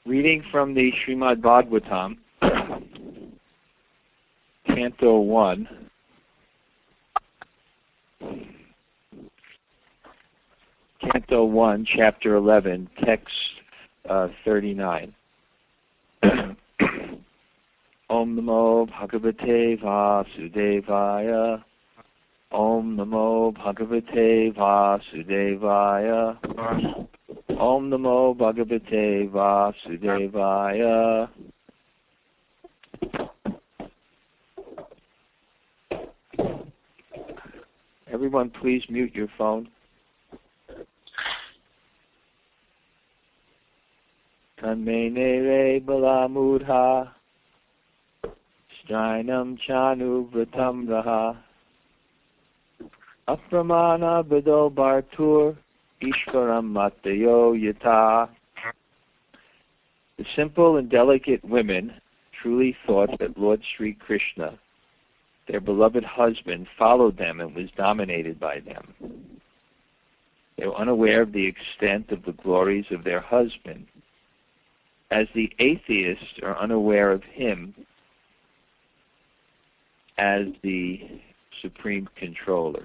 Reading from the Srimad Bhagavatam, Canto 1, Canto 1, Chapter 11, Text 39. Om Namo Bhagavate Vasudevaya. Om Namo Bhagavate Vasudevaya. Om Namo Bhagavate Vasudevaya. Everyone please mute your phone. Tanmene Balamudha Strinam Chanu Vratam Raha Apramana Bado Bhartur Ishvaram Matayo Yata. The simple and delicate women truly thought that Lord Sri Krishna, their beloved husband, followed them and was dominated by them. They were unaware of the extent of the glories of their husband, as the atheists are unaware of him as the supreme controller.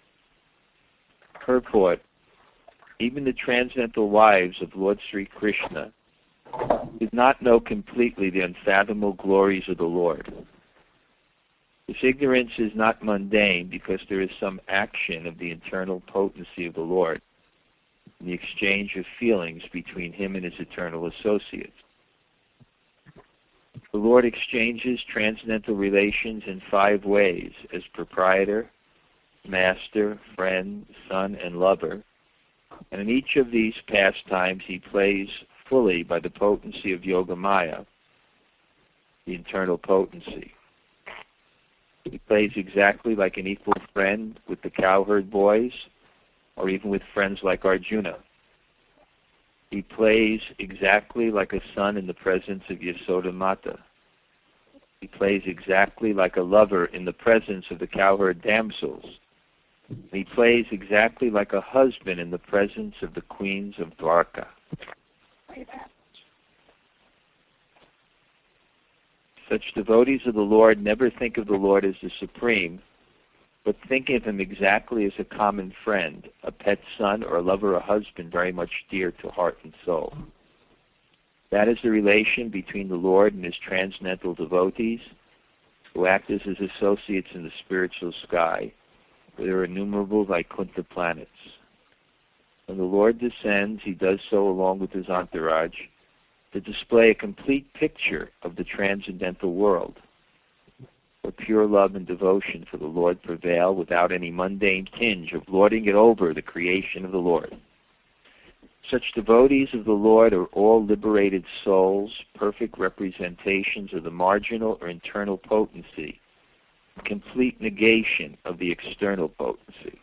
Purport: even the transcendental wives of Lord Sri Krishna did not know completely the unfathomable glories of the Lord. This ignorance is not mundane because there is some action of the internal potency of the Lord in the exchange of feelings between him and his eternal associates. The Lord exchanges transcendental relations in 5 ways: as proprietor, master, friend, son, and lover. And in each of these pastimes he plays fully by the potency of Yogamaya, the internal potency. He plays exactly like an equal friend with the cowherd boys, or even with friends like Arjuna. He plays exactly like a son in the presence of Yasoda Mata. He plays exactly like a lover in the presence of the cowherd damsels. He plays exactly like a husband in the presence of the queens of Dwarka. Such devotees of the Lord never think of the Lord as the Supreme, but think of him exactly as a common friend, a pet son, or a lover or husband very much dear to heart and soul. That is the relation between the Lord and his transcendental devotees, who act as his associates in the spiritual sky, where there are innumerable Vaikuntha planets. When the Lord descends, he does so along with his entourage to display a complete picture of the transcendental world, where pure love and devotion for the Lord prevail without any mundane tinge of lording it over the creation of the Lord. Such devotees of the Lord are all liberated souls, perfect representations of the marginal or internal potency, complete negation of the external potency.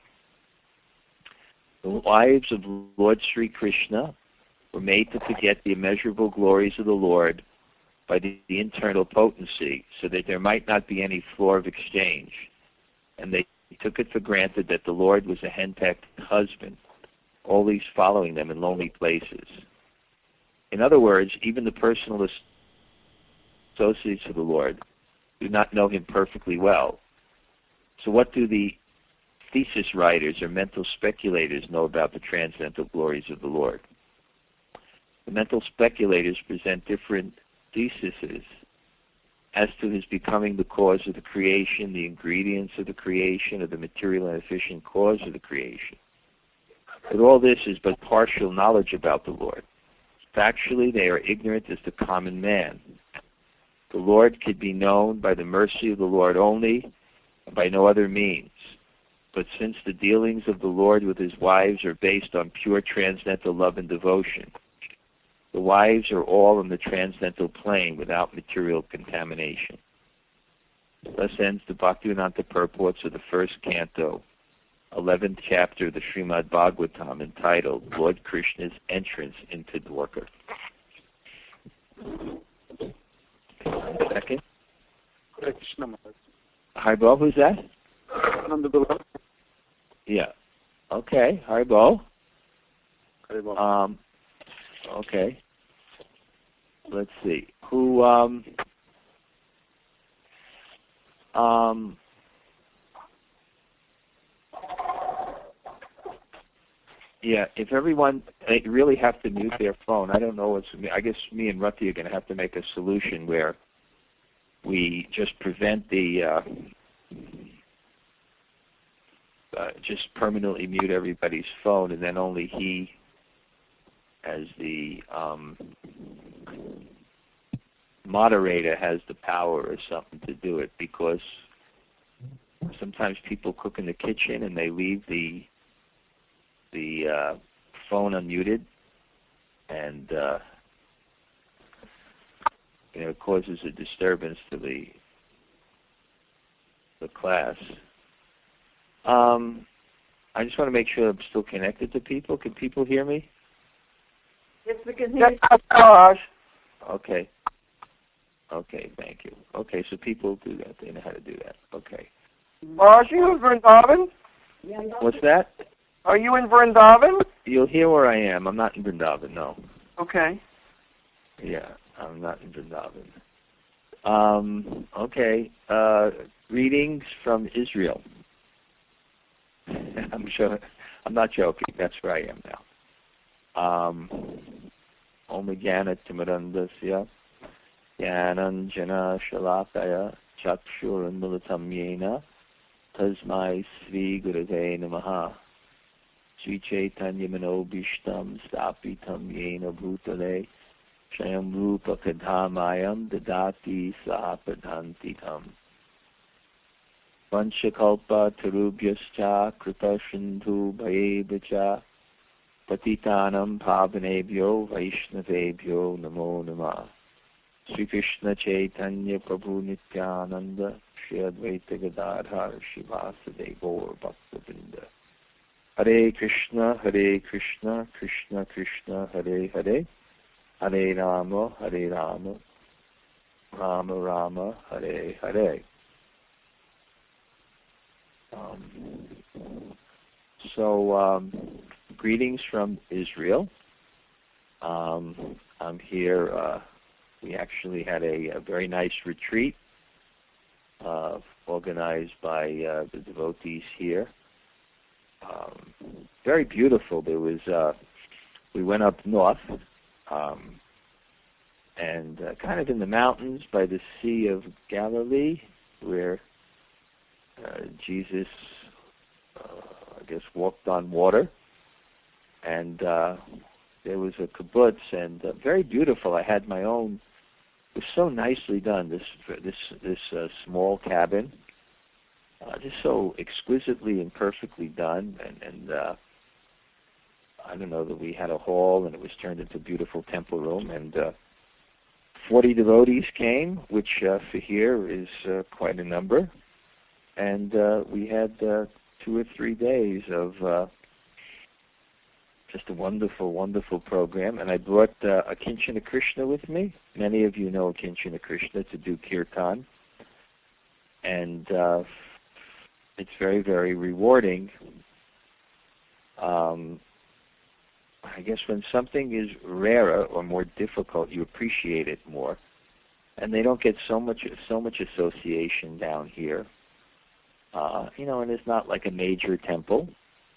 The wives of Lord Sri Krishna were made to forget the immeasurable glories of the Lord by the internal potency, so that there might not be any floor of exchange. And they took it for granted that the Lord was a henpecked husband, always following them in lonely places. In other words, even the personal associates of the Lord do not know him perfectly well. So what do the thesis writers or mental speculators know about the transcendental glories of the Lord? The mental speculators present different theses as to his becoming the cause of the creation, the ingredients of the creation, or the material and efficient cause of the creation. But all this is but partial knowledge about the Lord. Factually, they are ignorant as the common man. The Lord could be known by the mercy of the Lord only, and by no other means. But since the dealings of the Lord with his wives are based on pure transcendental love and devotion, the wives are all on the transcendental plane without material contamination. Thus ends the Bhaktivedanta purports of the first canto, 11th chapter of the Srimad Bhagavatam, entitled Lord Krishna's Entrance into Dwarka. Second. Haribol, who's that? Yeah. Okay, Haribol. Okay. let's see, who, yeah, if everyone, they really have to mute their phone. I don't know what's, I guess me and Rutti are going to have to make a solution where we just prevent the, just permanently mute everybody's phone, and then only he, as the moderator, has the power or something to do it, because sometimes people cook in the kitchen and they leave the phone unmuted, and it causes a disturbance to the class. I just want to make sure I'm still connected to people. Can people hear me? Yes, we can hear you. Okay. Okay, thank you. Okay, so people do that. They know how to do that. Okay. Are you in Vrindavan? What's that? Are you in Vrindavan? You'll hear where I am. I'm not in Vrindavan, no. Okay. Yeah, I'm not in Vrindavan. Okay. Greetings from Israel. I'm sure. I'm not joking. That's where I am now. Om Jnana Timirandasya Jnananjana Shalakaya Chakshuranmulatam Yena Tasmai Sri Gurave Namaha Sri Chaitanya Manobishtam Stapitam Yena Bhutale Shayam Rupa Kadhamayam Dadati Sahapadhantikam Vanchakalpa Tarubhyascha Kripa Sindhu Bhayevacha Patitanam Pavanebhyo Vaishnavebhyo Namo Namah Sri Krishna Chaitanya Prabhu Nityananda Shri Advaita Gadadhar Shivasadevo Bhaktavinda Hare Krishna, Krishna Krishna, Hare Hare Hare Rama, Rama Rama, Hare Hare. Greetings from Israel. I'm here. We actually had a very nice retreat organized by the devotees here. Very beautiful. There was we went up north and kind of in the mountains by the Sea of Galilee, where Jesus, I guess, walked on water, and there was a kibbutz, and very beautiful. I had my own. It was so nicely done. This small cabin, just so exquisitely and perfectly done, and I don't know that we had a hall, and it was turned into a beautiful temple room, and 40 devotees came, which for here is quite a number. And we had 2 or 3 days of just a wonderful, wonderful program. And I brought Akinchana Krishna with me. Many of you know Akinchana Krishna to do kirtan. And it's very, very rewarding. I guess when something is rarer or more difficult, you appreciate it more. And they don't get so much association down here. And it's not like a major temple.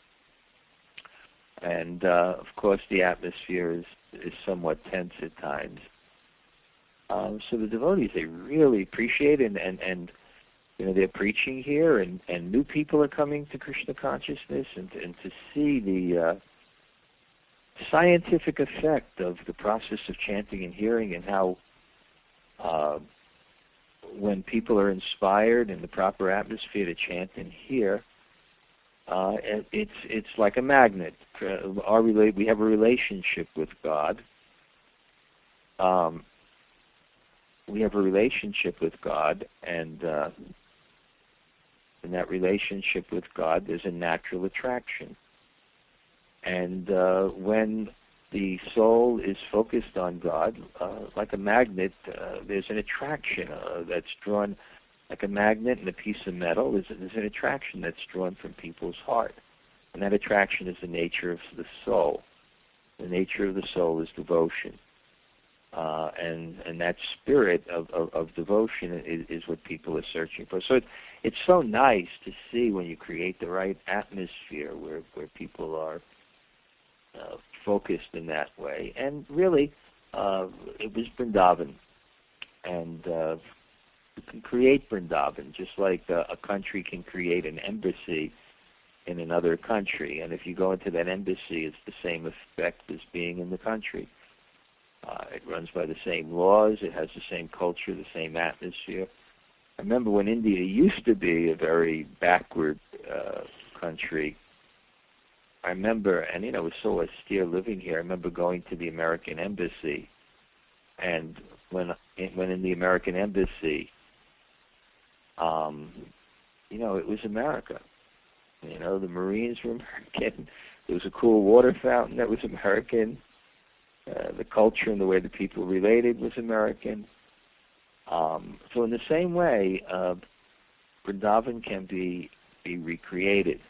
And, of course, the atmosphere is somewhat tense at times. So the devotees, they really appreciate it, and they're preaching here, and new people are coming to Krishna consciousness, and to see the scientific effect of the process of chanting and hearing, and how when people are inspired in the proper atmosphere to chant and hear, it's like a magnet. We have a relationship with God. We have a relationship with God, and in that relationship with God, there's a natural attraction. And when the soul is focused on God, like a magnet, there's an attraction that's drawn, like a magnet and a piece of metal. There's an attraction that's drawn from people's heart. And that attraction is the nature of the soul. The nature of the soul is devotion. and that spirit of devotion is what people are searching for. So it's so nice to see when you create the right atmosphere where people are focused in that way. And really, it was Vrindavan, and you can create Vrindavan just like a country can create an embassy in another country. And if you go into that embassy, it's the same effect as being in the country. It runs by the same laws. It has the same culture, the same atmosphere. I remember when India used to be a very backward country. I remember, and it was so austere living here. I remember going to the American embassy, and when in the American embassy, it was America. The Marines were American. There was a cool water fountain that was American. The culture and the way the people related was American. So in the same way, Vrindavan can be recreated.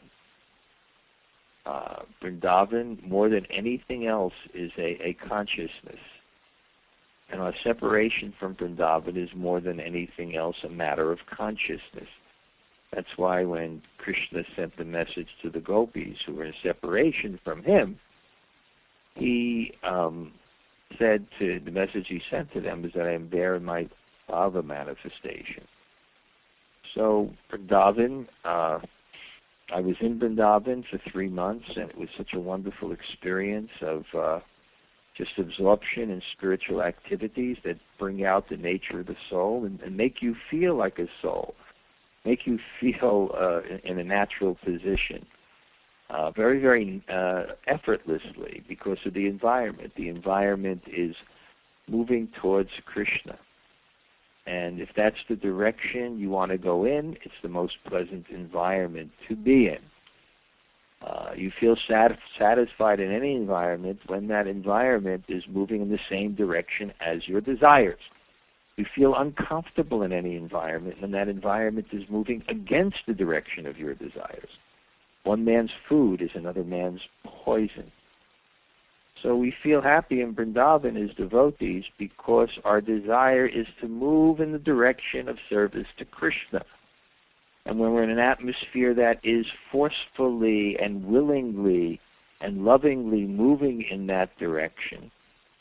Vrindavan, more than anything else, is a consciousness. And our separation from Vrindavan is more than anything else a matter of consciousness. That's why when Krishna sent the message to the gopis who were in separation from him, he said the message he sent to them is that I am there in my Bhava manifestation. So Vrindavan, I was in Vrindavan for 3 months, and it was such a wonderful experience of just absorption in spiritual activities that bring out the nature of the soul and make you feel like a soul, make you feel in a natural position. Very, very effortlessly because of the environment. The environment is moving towards Krishna. And if that's the direction you want to go in, it's the most pleasant environment to be in. You feel satisfied in any environment when that environment is moving in the same direction as your desires. You feel uncomfortable in any environment when that environment is moving against the direction of your desires. One man's food is another man's poison. So we feel happy in Vrindavan as devotees because our desire is to move in the direction of service to Krishna. And when we're in an atmosphere that is forcefully and willingly and lovingly moving in that direction,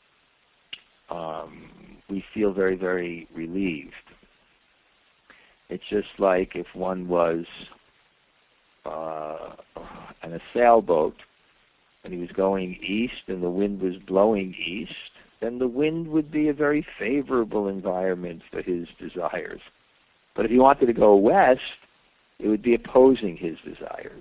we feel very, very relieved. It's just like if one was on a sailboat and he was going east and the wind was blowing east, then the wind would be a very favorable environment for his desires. But if he wanted to go west, it would be opposing his desires.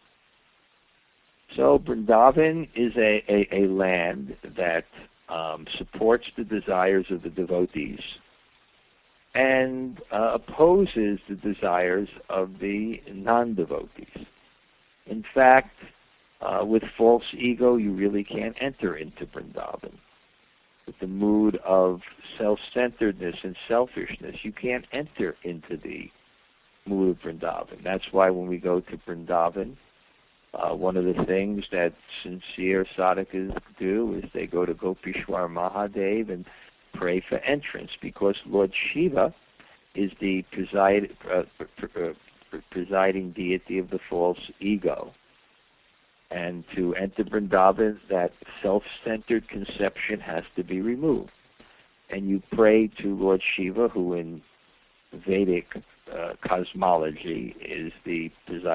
So Vrindavan is a land that supports the desires of the devotees and opposes the desires of the non-devotees. In fact, with false ego, you really can't enter into Vrindavan. With the mood of self-centeredness and selfishness, you can't enter into the mood of Vrindavan. That's why when we go to Vrindavan, one of the things that sincere sadhakas do is they go to Gopishwar Mahadev and pray for entrance, because Lord Shiva is the presiding deity of the false ego. And to enter Vrindavan, that self-centered conception has to be removed. And you pray to Lord Shiva, who in Vedic cosmology is the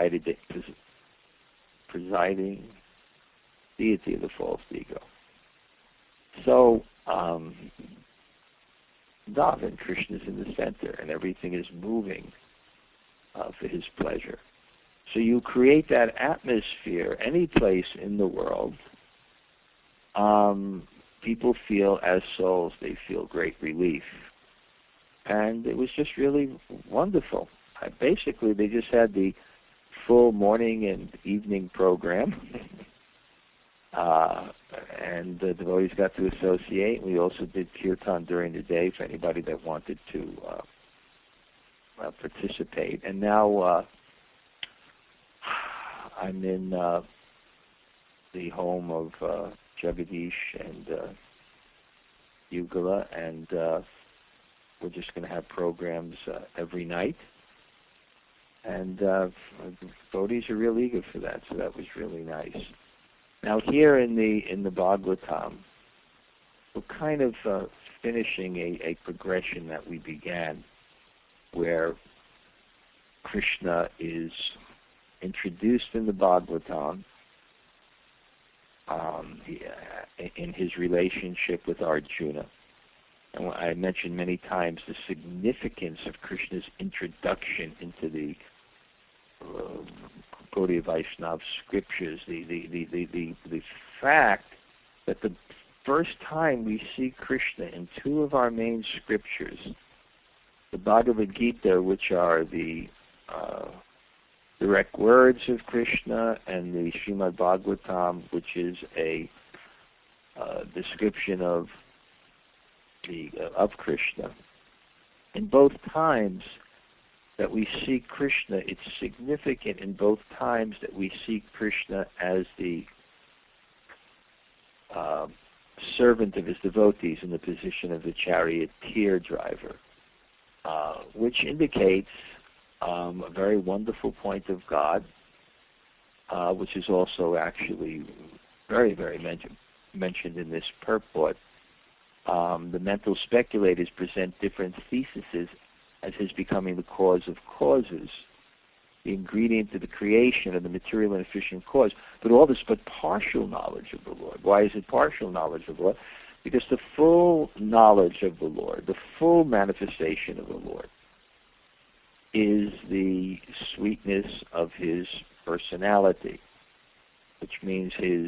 presiding deity of the false ego. So, Vrindavan, Krishna is in the center, and everything is moving for his pleasure. So you create that atmosphere any place in the world. People feel as souls, they feel great relief. And it was just really wonderful. Basically, they just had the full morning and evening program. And the devotees got to associate. We also did kirtan during the day for anybody that wanted to participate. And now I'm in the home of Jagadish and Yugala, and we're just going to have programs every night. And devotees are real eager for that, so that was really nice. Now here in the Bhagavatam, we're kind of finishing a progression that we began, where Krishna is introduced in the Bhagavatam in his relationship with Arjuna. And I mentioned many times the significance of Krishna's introduction into the Gaudiya Vaishnava scriptures, the fact that the first time we see Krishna in two of our main scriptures, the Bhagavad Gita, which are the direct words of Krishna, and the Srimad Bhagavatam, which is a description of Krishna. In both times that we see Krishna, it's significant in both times that we see Krishna as the servant of his devotees in the position of the charioteer driver, which indicates a very wonderful point of God, which is also actually very, very mentioned in this purport. The mental speculators present different theses as his becoming the cause of causes, the ingredient to the creation of the material and efficient cause. But all this but partial knowledge of the Lord. Why is it partial knowledge of the Lord? Because the full knowledge of the Lord, the full manifestation of the Lord, is the sweetness of his personality, which means his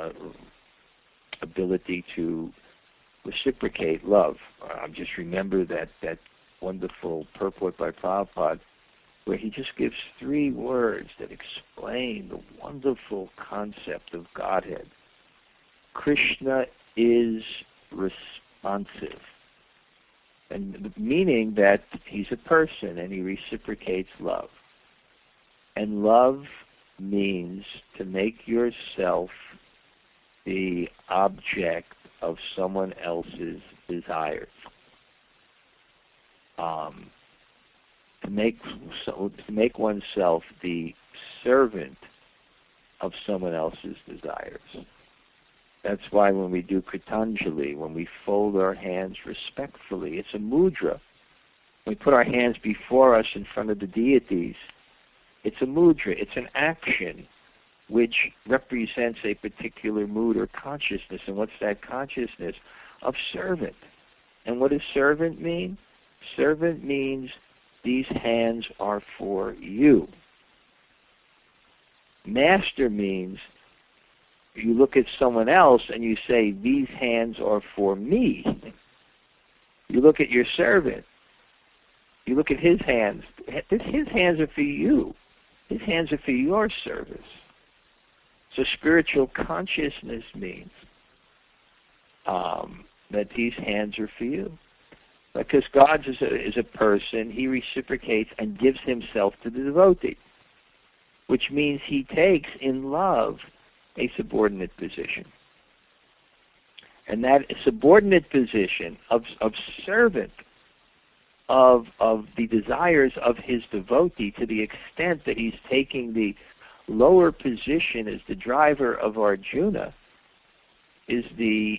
ability to reciprocate love. Just remember that wonderful purport by Prabhupada, where he just gives 3 words that explain the wonderful concept of Godhead. Krishna is responsive, and meaning that he's a person and he reciprocates love. And love means to make yourself the object of someone else's desires. To make oneself the servant of someone else's desires. That's why when we do Kritanjali, when we fold our hands respectfully, it's a mudra. When we put our hands before us in front of the deities, it's a mudra, it's an action which represents a particular mood or consciousness. And what's that consciousness? Of servant. And what does servant mean? Servant means these hands are for you. Master means you look at someone else and you say, these hands are for me. You look at your servant. You look at his hands. His hands are for you. His hands are for your service. So spiritual consciousness means that these hands are for you. Because God is a person, he reciprocates and gives himself to the devotee, which means he takes in love a subordinate position. And that subordinate position of servant of the desires of his devotee, to the extent that he's taking the lower position as the driver of Arjuna, is the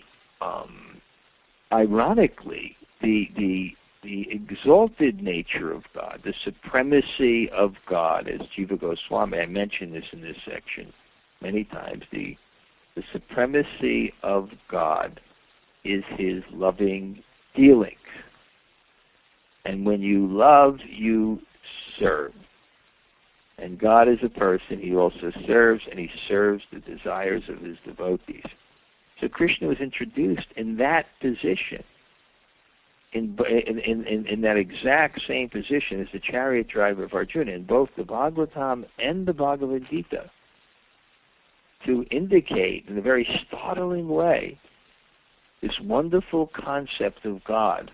ironically the exalted nature of God, the supremacy of God, as Jiva Goswami, I mentioned this in this section many times, the supremacy of God is his loving dealing. And when you love, you serve. And God is a person, he also serves, and he serves the desires of his devotees. So Krishna was introduced in that position, in that exact same position as the chariot driver of Arjuna, in both the Bhagavatam and the Bhagavad Gita, to indicate in a very startling way this wonderful concept of God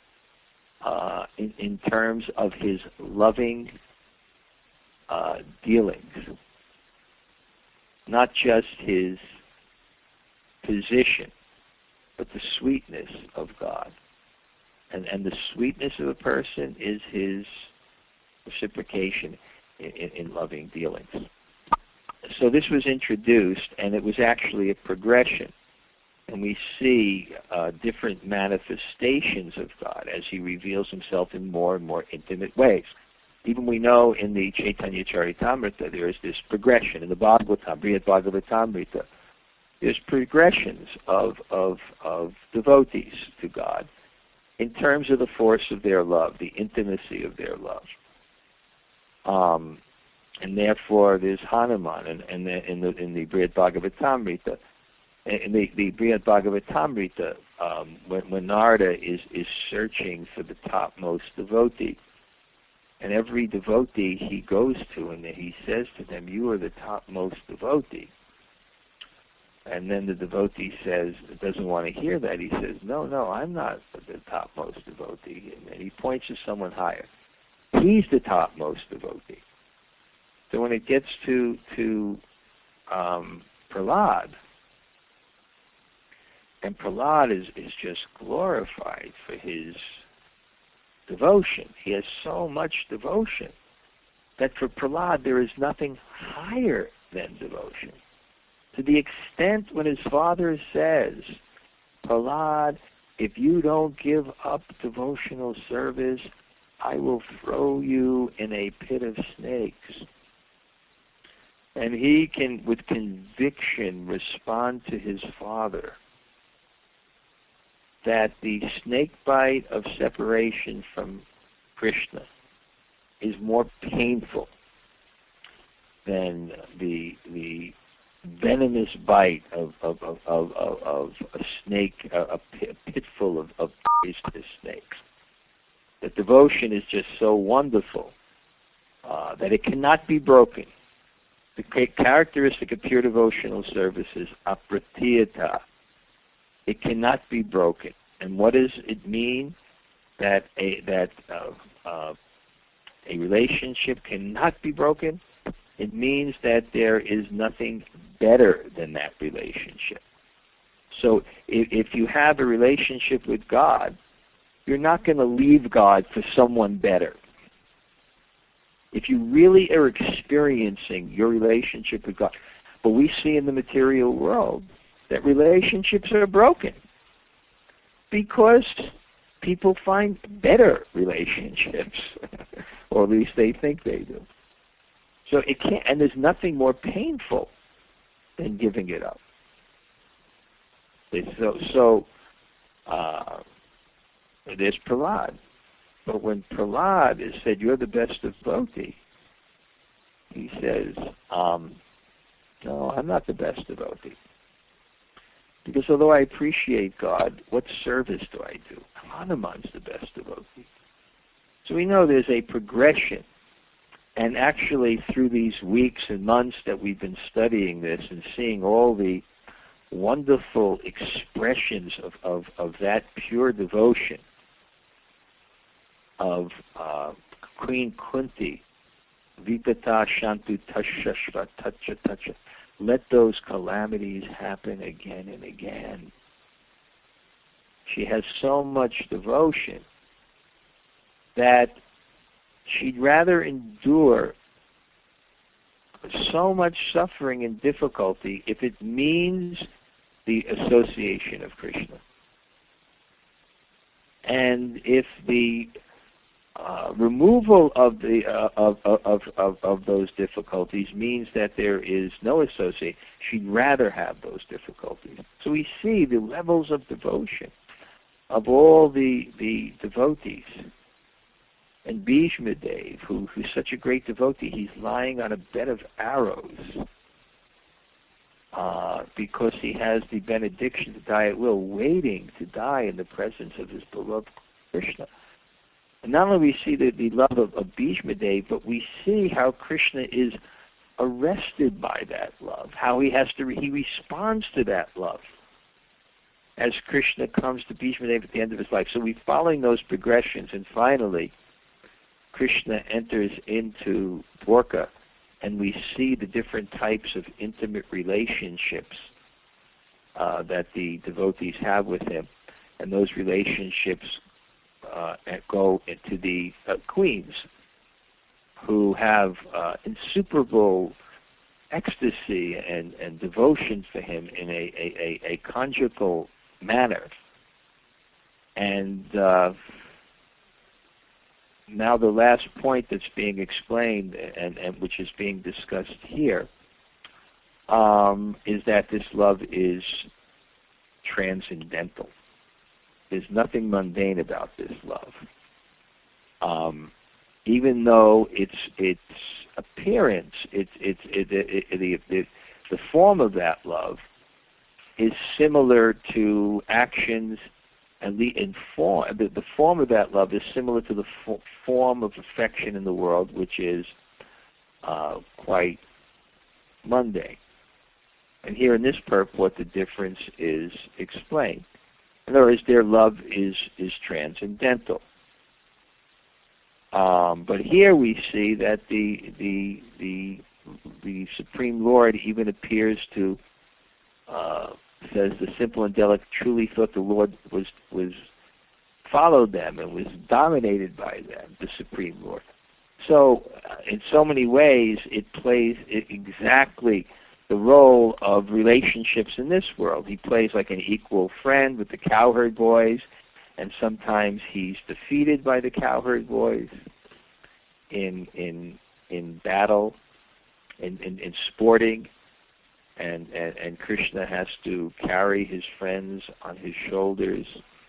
in terms of his loving dealings, not just his position, but the sweetness of God. And the sweetness of a person is his reciprocation in loving dealings. So this was introduced, and it was actually a progression. And we see different manifestations of God as he reveals himself in more and more intimate ways. Even we know in the Chaitanya Charitamrita there is this progression. In the Bhagavatam, Brihad Bhagavatamrita, there's progressions of devotees to God in terms of the force of their love, the intimacy of their love. And therefore there's Hanuman in the Brihad Bhagavatamrita. In the Brihad Bhagavatamrita, when Narada is searching for the topmost devotee, and every devotee he goes to, and he says to them, "You are the topmost devotee." And then the devotee doesn't want to hear that. He says, no, I'm not the topmost devotee. And he points to someone higher. He's the topmost devotee. So when it gets to Prahlad, and Prahlad is just glorified for his devotion. He has so much devotion that for Prahlad there is nothing higher than devotion. To the extent when his father says, "Prahlad, if you don't give up devotional service, I will throw you in a pit of snakes." And he can, with conviction, respond to his father that the snake bite of separation from Krishna is more painful than the venomous bite of a snake, a pitful of poisonous snakes. That devotion is just so wonderful that it cannot be broken. The characteristic of pure devotional service is apratiyata. It cannot be broken. And what does it mean that a relationship cannot be broken? It means that there is nothing better than that relationship. So if you have a relationship with God, you're not going to leave God for someone better. If you really are experiencing your relationship with God, but we see in the material world that relationships are broken because people find better relationships, or at least they think they do. So it can't, and there's nothing more painful than giving it up. So there's Prahlad. But when Prahlad is said, "You're the best of devotee," he says, "No, I'm not the best devotee. Because although I appreciate God, what service do I do? Hanuman's the best devotee." So we know there's a progression. And actually through these weeks and months that we've been studying this and seeing all the wonderful expressions of that pure devotion of Queen Kunti, Vipata Shantu Tashashva Tacha Tacha. Let those calamities happen again and again. She has so much devotion that she'd rather endure so much suffering and difficulty if it means the association of Krishna. And if the removal of the of those difficulties means that there is no association, she'd rather have those difficulties. So we see the levels of devotion of all the devotees. And Bhishma Dev, who's such a great devotee, he's lying on a bed of arrows because he has the benediction to die at will, waiting to die in the presence of his beloved Krishna. And not only we see the love of Bhishma Dev, but we see how Krishna is arrested by that love, how he responds to that love as Krishna comes to Bhishma Dev at the end of his life. So we're following those progressions, and finally Krishna enters into Dwarka, and we see the different types of intimate relationships that the devotees have with him, and those relationships go into the queens, who have insuperable ecstasy and devotion for him in a conjugal manner. And now the last point that's being explained and which is being discussed here is that this love is transcendental. There's nothing mundane about this love. Even though its appearance, the form of that love is similar to actions, and the form of that love is similar to the form of affection in the world, which is quite mundane. And here in this purport, the difference is explained. In other words, their love is transcendental. But here we see that the Supreme Lord even appears to says the simple and delicate truly thought the Lord was followed them and was dominated by them, the Supreme Lord. So in so many ways, it plays exactly the role of relationships in this world. He plays like an equal friend with the cowherd boys, and sometimes he's defeated by the cowherd boys in battle, in sporting, and Krishna has to carry his friends on his shoulders,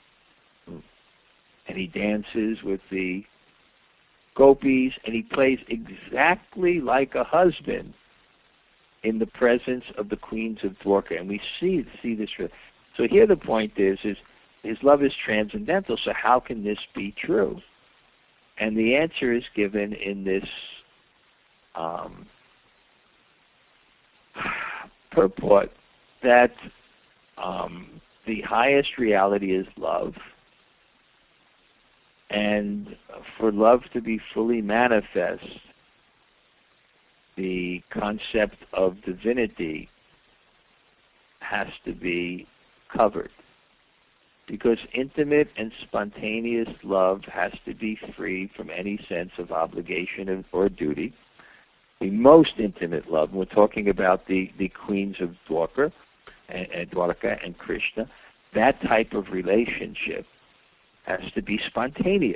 and he dances with the gopis, and he plays exactly like a husband in the presence of the queens of Dwarka, and we see this. So here the point is his love is transcendental, so how can this be true? And the answer is given in this purport that the highest reality is love, and for love to be fully manifest, the concept of divinity has to be covered, because intimate and spontaneous love has to be free from any sense of obligation or duty. The most intimate love, and we're talking about the queens of Dwarka and Krishna, that type of relationship has to be spontaneous.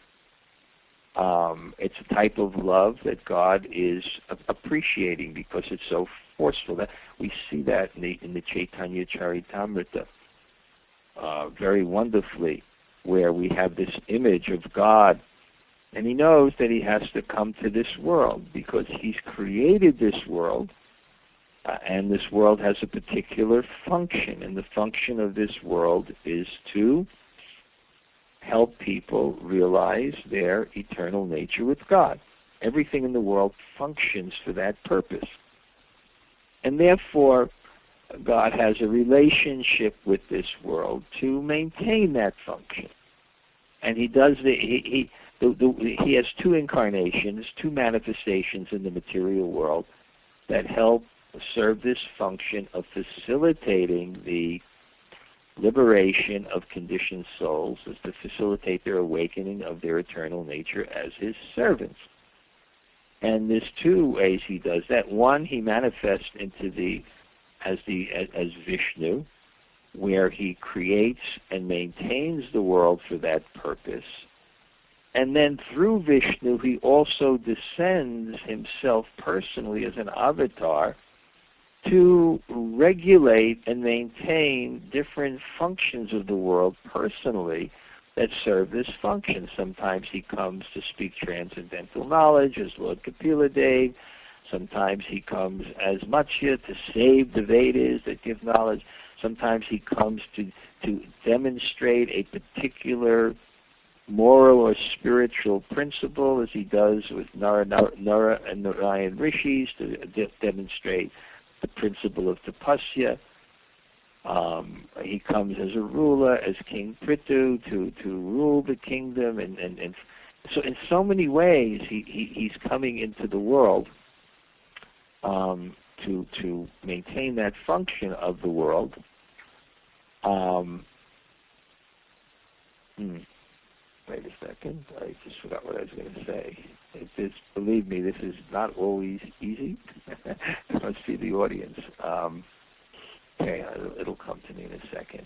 It's a type of love that God is appreciating because it's so forceful. That we see that in the Chaitanya Charitamrita very wonderfully, where we have this image of God, and he knows that he has to come to this world because he's created this world, and this world has a particular function, and the function of this world is to help people realize their eternal nature with God. Everything in the world functions for that purpose. And therefore, God has a relationship with this world to maintain that function. And he does he has two incarnations, two manifestations in the material world that help serve this function of facilitating the liberation of conditioned souls, is to facilitate their awakening of their eternal nature as his servants. And there's two ways he does that. One, he manifests into as Vishnu, where he creates and maintains the world for that purpose. And then through Vishnu, he also descends himself personally as an avatar to regulate and maintain different functions of the world personally that serve this function. Sometimes he comes to speak transcendental knowledge as Lord Kapila Dev. Sometimes he comes as Matsya to save the Vedas that give knowledge. Sometimes he comes to demonstrate a particular moral or spiritual principle, as he does with Nara and Narayan Rishis, to demonstrate the principle of tapasya. He comes as a ruler, as King Prithu, to rule the kingdom, and so in so many ways he's coming into the world to maintain that function of the world, Wait a second. I just forgot what I was going to say. Believe me, this is not always easy. It must be the audience. Okay, it'll come to me in a second.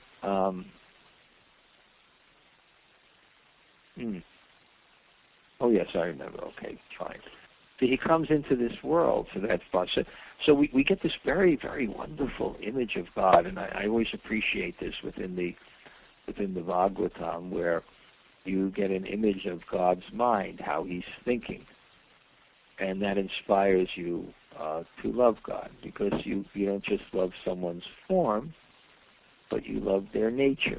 Oh, yes, I remember. Okay, fine. So he comes into this world, so that's so we get this very, very wonderful image of God, and I always appreciate this within the Bhagavatam, where you get an image of God's mind, how he's thinking, and that inspires you to love God, because you don't just love someone's form, but you love their nature.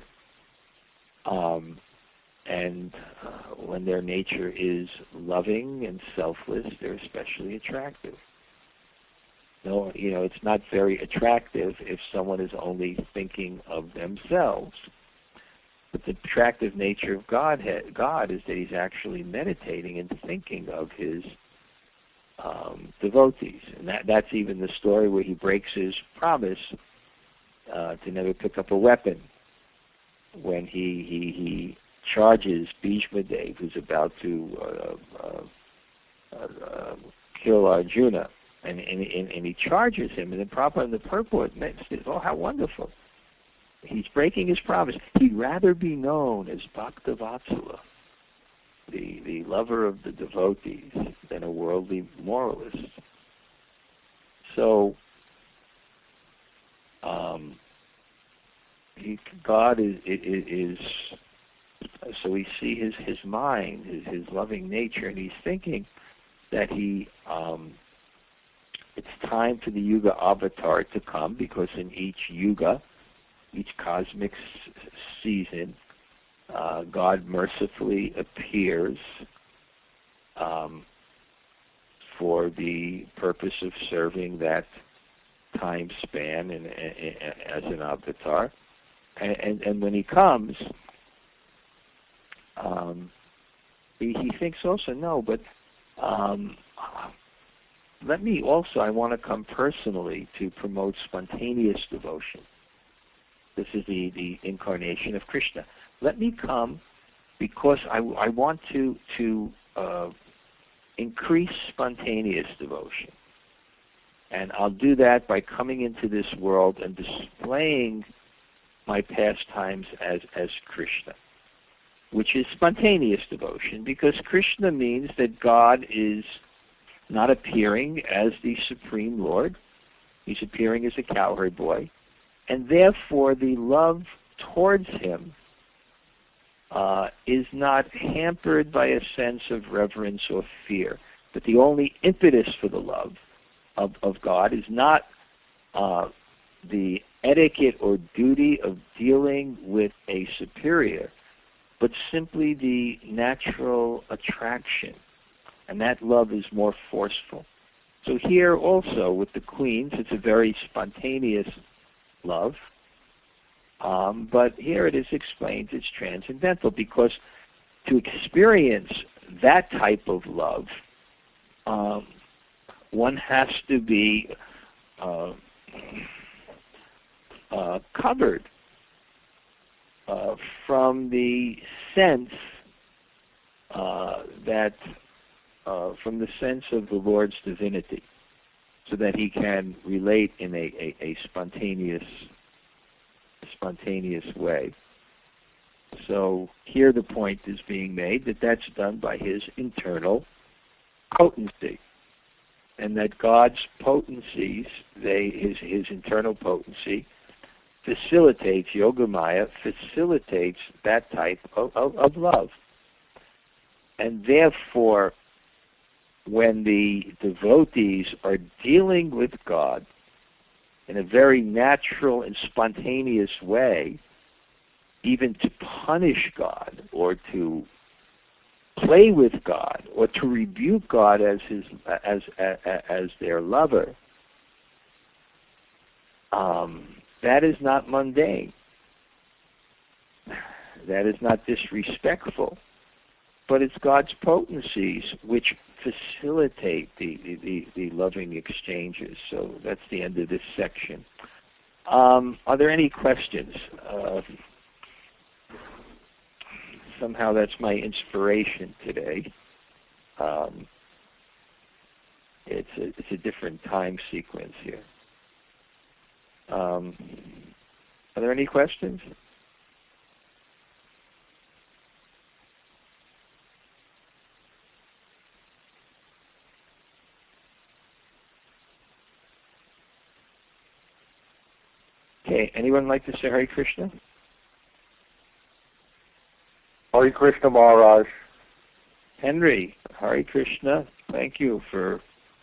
And when their nature is loving and selfless, they're especially attractive. No, it's not very attractive if someone is only thinking of themselves. But the attractive nature of God is that he's actually meditating and thinking of his devotees. And that's even the story where he breaks his promise to never pick up a weapon when he charges Bhishma Dev, who's about to kill Arjuna, and he charges him, and then Prabhupada in the purport says, "Oh, how wonderful! He's breaking his promise. He'd rather be known as Bhaktavatsala, the lover of the devotees, than a worldly moralist." So, God is. So we see his mind, his loving nature, and he's thinking that it's time for the Yuga avatar to come, because in each Yuga, each cosmic season, God mercifully appears for the purpose of serving that time span as an avatar. And when he comes, he thinks also, no, but let me also, I want to come personally to promote spontaneous devotion. This is the incarnation of Krishna. Let me come because I want to increase spontaneous devotion. And I'll do that by coming into this world and displaying my pastimes as Krishna, which is spontaneous devotion, because Krishna means that God is not appearing as the Supreme Lord. He's appearing as a cowherd boy. And therefore, the love towards him is not hampered by a sense of reverence or fear. But the only impetus for the love of God is not the etiquette or duty of dealing with a superior, but simply the natural attraction. And that love is more forceful. So here also with the queens, it's a very spontaneous love. But here it is explained it's transcendental, because to experience that type of love, one has to be covered from the sense from the sense of the Lord's divinity, so that he can relate in a spontaneous way. So here the point is being made that that's done by his internal potency, and that God's potencies, his internal potency, facilitates, Yogamaya facilitates that type of love. And therefore, when the devotees are dealing with God in a very natural and spontaneous way, even to punish God or to play with God or to rebuke God as their lover, that is not mundane. That is not disrespectful. But it's God's potencies which facilitate the loving exchanges. So that's the end of this section. Are there any questions? Somehow that's my inspiration today. It's a different time sequence here. Are there any questions? Okay, anyone like to say Hare Krishna? Hare Krishna Maharaj. Henry, Hare Krishna. Thank you for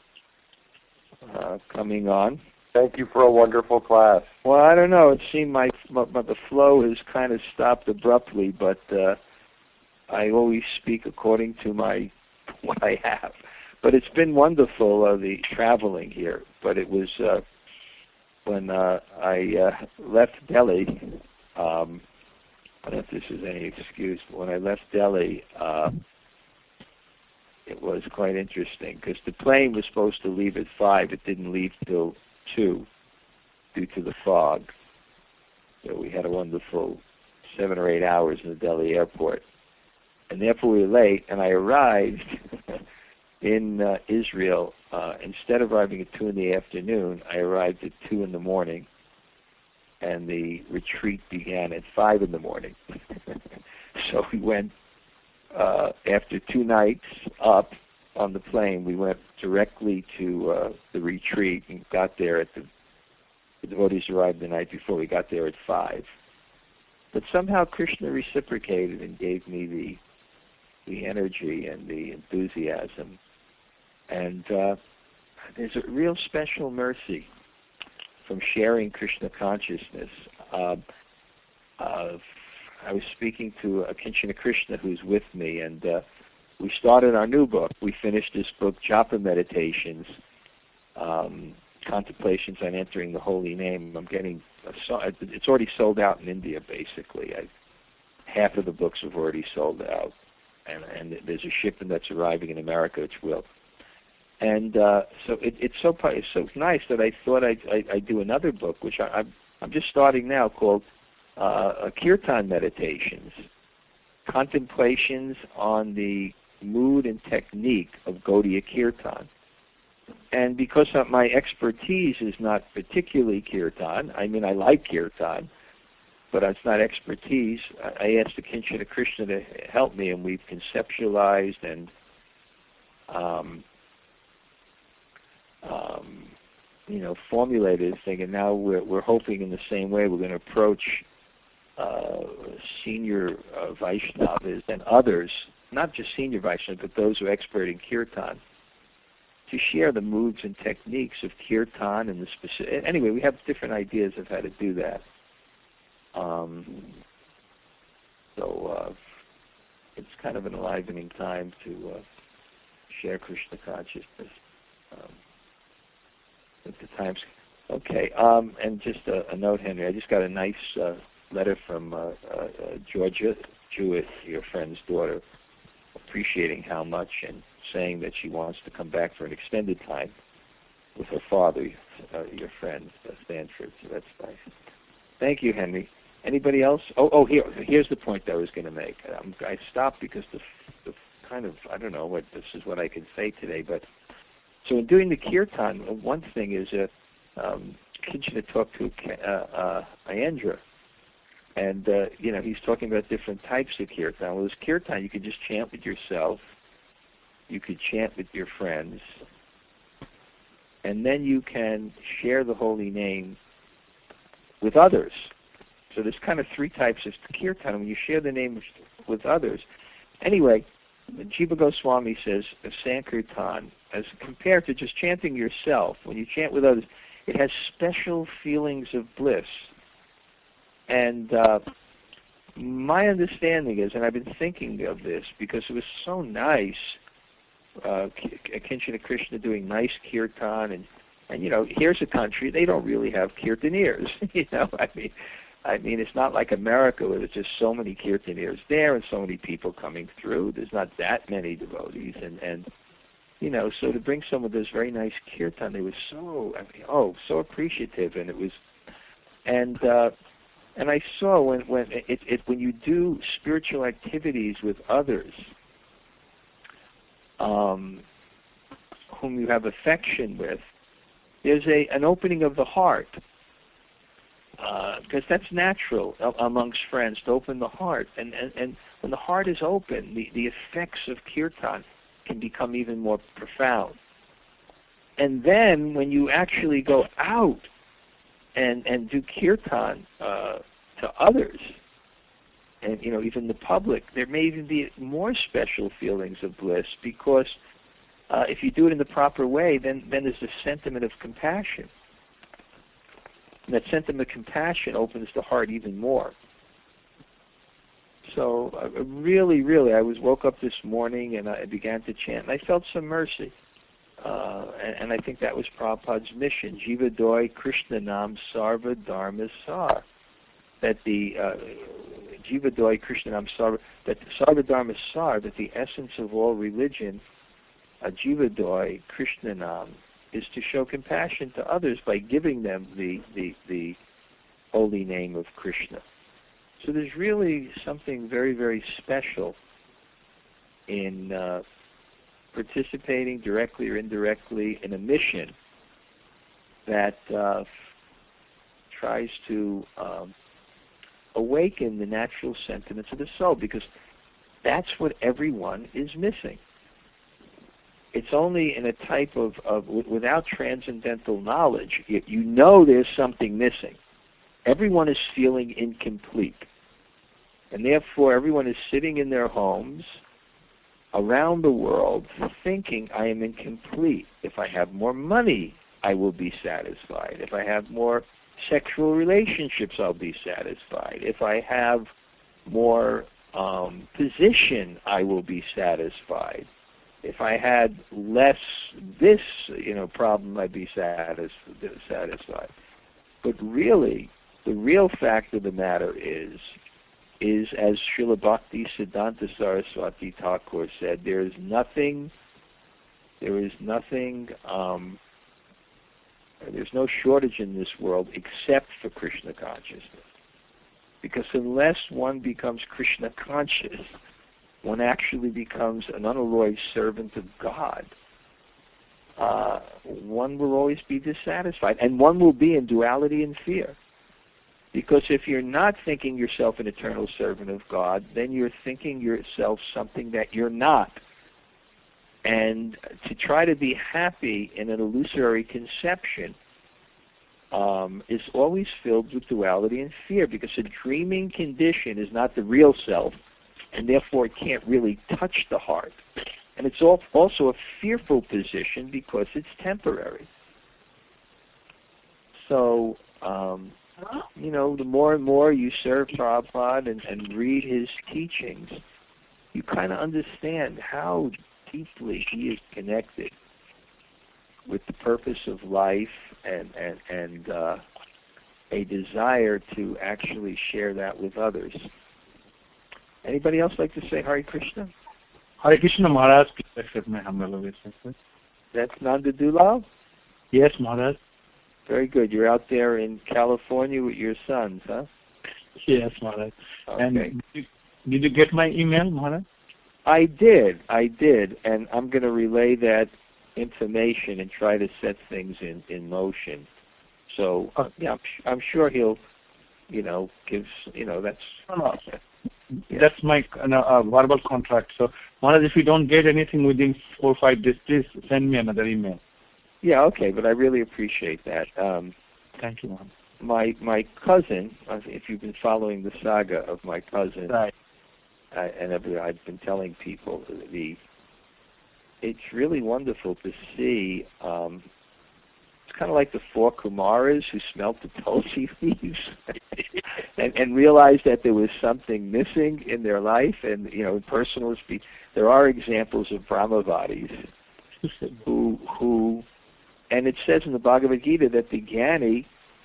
coming on. Thank you for a wonderful class. Well, I don't know. It seemed the flow has kind of stopped abruptly, but I always speak according to what I have. But it's been wonderful, the traveling here. But it was when I left Delhi. I don't know if this is any excuse, but when I left Delhi, it was quite interesting because the plane was supposed to leave at 5. It didn't leave till 2 due to the fog. So we had a wonderful 7 or 8 hours in the Delhi airport. And therefore we were late, and I arrived in Israel. Instead of arriving at 2 in the afternoon, I arrived at 2 in the morning, and the retreat began at 5 in the morning. So we went, after 2 nights up on the plane, we went directly to the retreat and got there at the devotees arrived the night before. We got there at 5. But somehow Krishna reciprocated and gave me the energy and the enthusiasm. And there's a real special mercy from sharing Krishna consciousness. I was speaking to Kinshana Krishna, who's with me, and we started our new book. We finished this book, Japa Meditations, Contemplations on Entering the Holy Name. It's already sold out in India, basically. Half of the books have already sold out, and there's a shipment that's arriving in America, which will. And so it's so nice that I thought I'd do another book, which I'm just starting now, called Kirtan Meditations, Contemplations on the Mood and Technique of Gaudiya Kirtan. And because my expertise is not particularly Kirtan, I mean I like Kirtan, but it's not expertise, I asked the Kinshana Krishna to help me, and we've conceptualized and formulated this thing, and now we're hoping in the same way we're going to approach senior Vaishnavas and others, not just senior Vaishnavas, but those who are expert in Kirtan, to share the moves and techniques of Kirtan and the specific. Anyway, we have different ideas of how to do that. So it's kind of an enlivening time to share Krishna consciousness. At the times. Okay, and just a note, Henry. I just got a nice letter from Georgia Jewett, your friend's daughter, appreciating how much and saying that she wants to come back for an extended time with her father, your friend, Stanford. So that's nice. Thank you, Henry. Anybody else? Here's the point that I was going to make. I stopped because the kind of, I don't know what this is what I can say today, but so in doing the kirtan, one thing is Kinshana talked to Ayendra, and he's talking about different types of kirtan. Well, this kirtan you could just chant with yourself, you could chant with your friends, and then you can share the holy name with others. So there's kind of 3 types of kirtan when you share the name with others. Anyway, Jiva Goswami says of Sankirtan, as compared to just chanting yourself, when you chant with others, it has special feelings of bliss. And my understanding is, and I've been thinking of this because it was so nice, Kinshana Krishna doing nice kirtan, and here's a country, they don't really have kirtaneers. I mean, it's not like America where there's just so many kirtaneers there and so many people coming through. There's not that many devotees, and so to bring some of those very nice kirtan, they were so appreciative, and it was And I saw when you do spiritual activities with others, whom you have affection with, there's an opening of the heart, because that's natural amongst friends to open the heart. And when the heart is open, the effects of kirtan can become even more profound. And then when you actually go out and do kirtan to others, and even the public, there may even be more special feelings of bliss, because if you do it in the proper way, then there's a sentiment of compassion. And that sentiment of compassion opens the heart even more. So really, I woke up this morning and I began to chant, and I felt some mercy. And I think that was Prabhupada's mission, Jiva Doi Krishna Nam Sarva Dharma Sar. That the Jiva Doi Krishna Nam Sarva, that the Sarva Dharma Sar, that the essence of all religion, Jiva Doi Krishna Nam, is to show compassion to others by giving them the holy name of Krishna. So there's really something very, very special in participating directly or indirectly in a mission that tries to awaken the natural sentiments of the soul, because that's what everyone is missing. It's only in a type of without transcendental knowledge, you know there's something missing. Everyone is feeling incomplete. And therefore, everyone is sitting in their homes around the world thinking, I am incomplete. If I have more money, I will be satisfied. If I have more sexual relationships, I'll be satisfied. If I have more position, I will be satisfied. If I had less this, problem, I'd be satisfied. But really, the real fact of the matter is as Srila Bhakti Siddhanta Saraswati Thakur said, there's no shortage in this world except for Krishna consciousness. Because unless one becomes Krishna conscious, one actually becomes an unalloyed servant of God. One will always be dissatisfied, and one will be in duality and fear. Because if you're not thinking yourself an eternal servant of God, then you're thinking yourself something that you're not. And to try to be happy in an illusory conception is always filled with duality and fear, because a dreaming condition is not the real self, and therefore it can't really touch the heart. And it's also a fearful position because it's temporary. So, the more and more you serve Prabhupada and read his teachings, you kind of understand how deeply he is connected with the purpose of life and a desire to actually share that with others. Anybody else like to say Hare Krishna? Hare Krishna Maharaj, please accept my humble obeisance. That's Nanda Dulal? Yes, Maharaj. Very good. You're out there in California with your sons, huh? Yes, Maharaj. Okay. And did you get my email, Maharaj? I did, and I'm going to relay that information and try to set things in motion. So, yeah, I'm sure he'll, give, that's... No. That's my verbal contract. So, Maharaj, if you don't get anything within 4 or 5 days, please send me another email. Yeah, okay, but I really appreciate that. Thank you, Maharaj. My cousin, if you've been following the saga of my cousin, right. I've been telling people, it's really wonderful to see. It's kind of like the 4 Kumaras who smelt the tulsi leaves and realized that there was something missing in their life. And, in personal speech, there are examples of Brahmavadis who, and it says in the Bhagavad Gita that the Jnani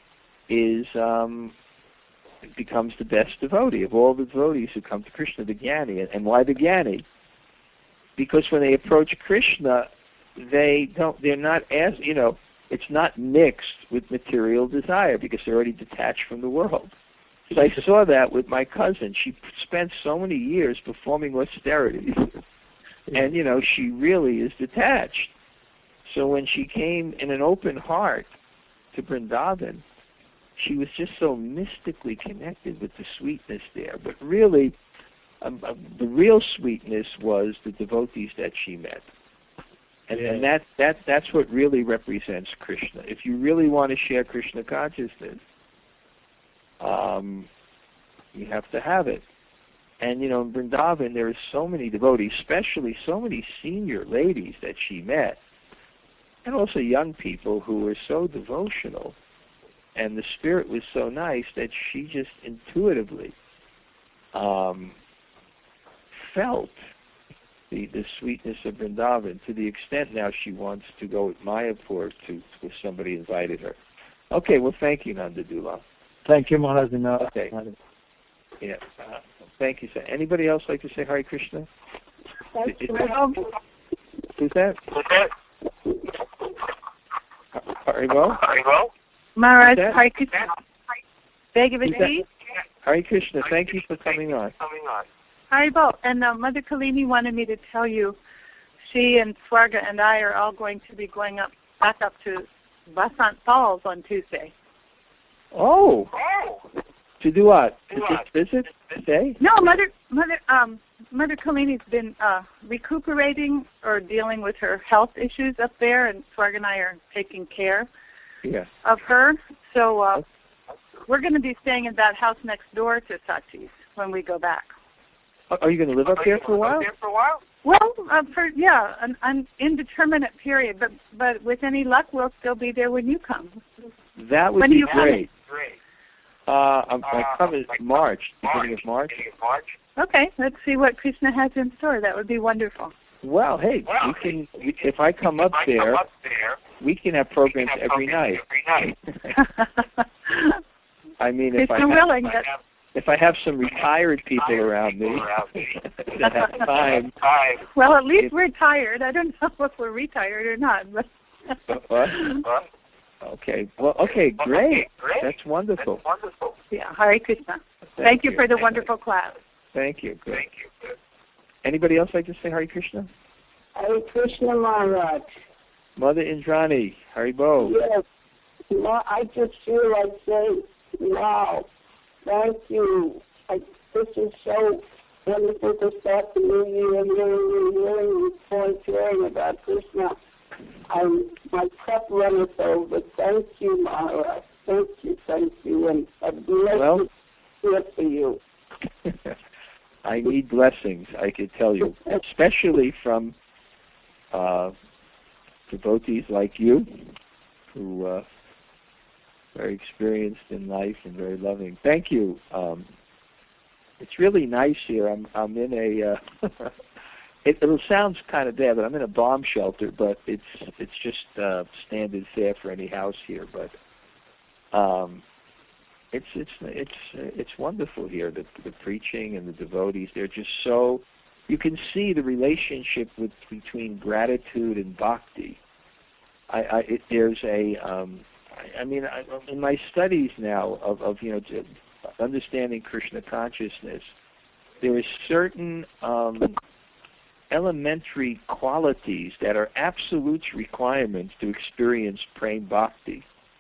becomes the best devotee of all the devotees who come to Krishna, the Jnani. And why the Jnani? Because when they approach Krishna, they're not as, it's not mixed with material desire because they're already detached from the world. So I saw that with my cousin. She spent so many years performing austerities, and she really is detached. So when she came in an open heart to Vrindavan, she was just so mystically connected with the sweetness there. But really, the real sweetness was the devotees that she met. And that's what really represents Krishna. If you really want to share Krishna consciousness, you have to have it. And in Vrindavan there are so many devotees, especially so many senior ladies that she met, and also young people who were so devotional, and the spirit was so nice that she just intuitively felt the sweetness of Vrindavan, to the extent now she wants to go with Mayapur if somebody invited her. Okay, well, thank you, Nanda Dula. Thank you, Maharaj. Okay. Yeah. Thank you, sir. Anybody else like to say Hare Krishna? Who's that? Haribo? Maharaj, Hare Krishna. Bhagavati. Hare Krishna, thank you for coming on. Haribo, and Mother Kalini wanted me to tell you, she and Swarga and I are all going to be going back up to Vasant Falls on Tuesday. Oh. To do what? To just visit? Stay? No, Mother Kalini's been recuperating or dealing with her health issues up there, and Swarga and I are taking care of her. So we're going to be staying in that house next door to Sachi's when we go back. Are you going to live up there for a while? Well, for an indeterminate period, but with any luck, we'll still be there when you come. That would be great. I come in March, beginning of March. Okay, let's see what Krishna has in store. That would be wonderful. Well, hey, we can. If I come up there, we can have programs every night. I mean, if I have some retired people around me that have time. Well, at least we're tired. I don't know if we're retired or not. But Okay. Well, okay, great. That's wonderful. Yeah, Hare Krishna. Thank you for the wonderful class. Thank you. Good. Anybody else like to say Hare Krishna? Hare Krishna, Maharaj. Mother Indrani, Haribo. Yes. I just feel like saying, wow, thank you. This is so wonderful to start the new year and really hearing about Krishna. My cup runneth over. Thank you, Maharaj. Thank you, and a blessed gift for you. I need blessings, I could tell you, especially from devotees like you, who are very experienced in life and very loving. Thank you. It's really nice here. I'm in a. It sounds kind of bad, but I'm in a bomb shelter. But it's just standard fare for any house here. But it's wonderful here. The preaching and the devotees. They're just so. You can see the relationship between gratitude and bhakti. There's a. In my studies now of understanding Krishna consciousness, there are certain elementary qualities that are absolute requirements to experience prem bhakti.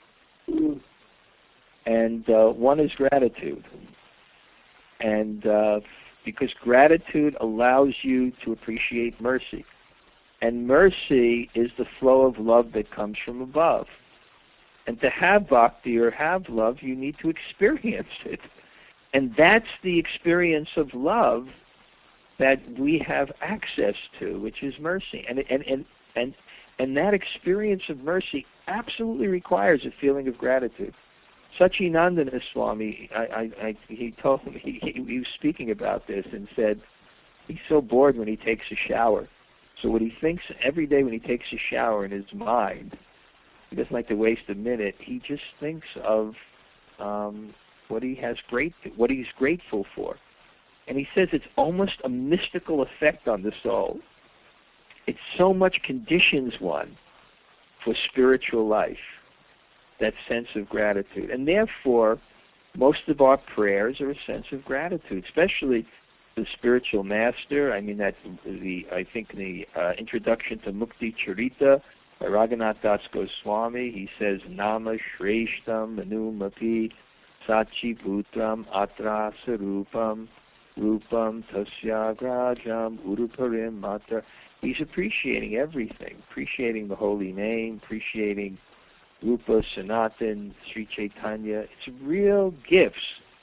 And one is gratitude. And because gratitude allows you to appreciate mercy. And mercy is the flow of love that comes from above. And to have bhakti or have love, you need to experience it. And that's the experience of love that we have access to, which is mercy. And that experience of mercy absolutely requires a feeling of gratitude. Sachinandana Swami, he told me, he was speaking about this and said he's so bored when he takes a shower. So what he thinks every day when he takes a shower in his mind, he doesn't like to waste a minute. He just thinks of what he's grateful for. And he says it's almost a mystical effect on the soul. It so much conditions one for spiritual life, that sense of gratitude. And therefore, most of our prayers are a sense of gratitude, especially the spiritual master. I mean, I think the introduction to Mukti Charita by Raghunath Das Goswami, he says, Nama Shreshtam Manumapi Sachi Bhutram Atra Sarupam Rupam Tasyagrajam Uruparim Matra. He's appreciating everything, appreciating the holy name, appreciating Rupa, Sanatan, Sri Chaitanya. It's real gifts.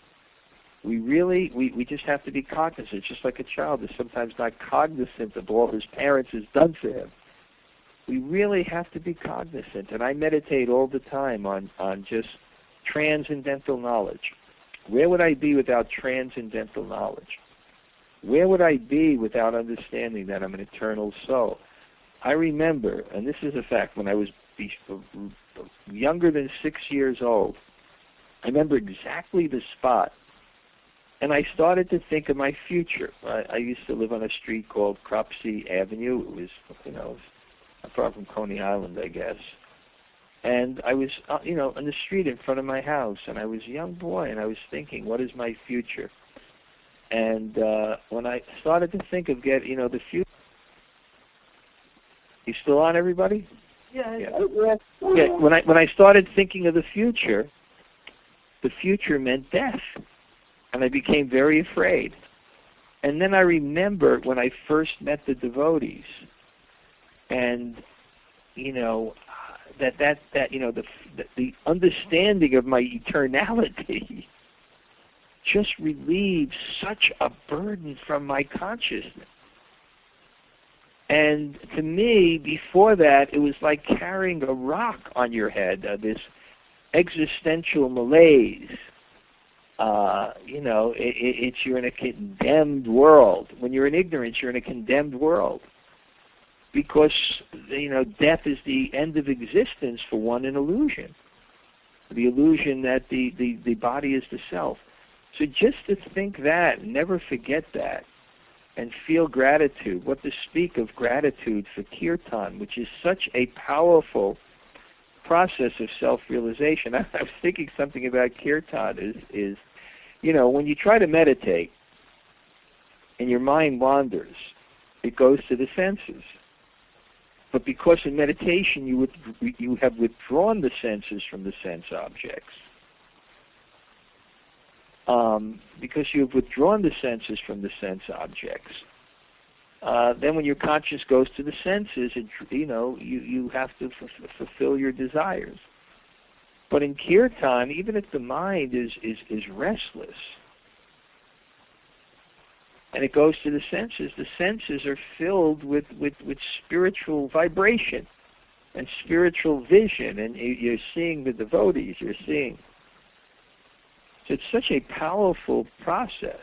We just have to be cognizant, just like a child is sometimes not cognizant of all his parents has done for him. We really have to be cognizant, and I meditate all the time on just transcendental knowledge. Where would I be without transcendental knowledge? Where would I be without understanding that I'm an eternal soul? I remember, and this is a fact, when I was younger than 6 years old, I remember exactly the spot, and I started to think of my future. I used to live on a street called Cropsey Avenue. It was, not far from Coney Island, I guess. And I was, on the street in front of my house, and I was a young boy, and I was thinking, what is my future? And when I started to think of the future, you still on, everybody? Yeah. When I started thinking of the future meant death, and I became very afraid. And then I remember when I first met the devotees, and the understanding of my eternality just relieved such a burden from my consciousness. And to me, before that, it was like carrying a rock on your head, this existential malaise. You're in a condemned world. When you're in ignorance, you're in a condemned world. Because, death is the end of existence for one, an illusion. The illusion that the body is the self. So just to think that, never forget that, and feel gratitude. What to speak of gratitude for kirtan, which is such a powerful process of self-realization. I was thinking something about kirtan is when you try to meditate and your mind wanders, it goes to the senses. But because in meditation you have withdrawn the senses from the sense objects, because you have withdrawn the senses from the sense objects, then when your conscience goes to the senses, you have to fulfill your desires. But in kirtan, even if the mind is restless, and it goes to the senses are filled with spiritual vibration and spiritual vision, and you're seeing the devotees, you're seeing. So it's such a powerful process.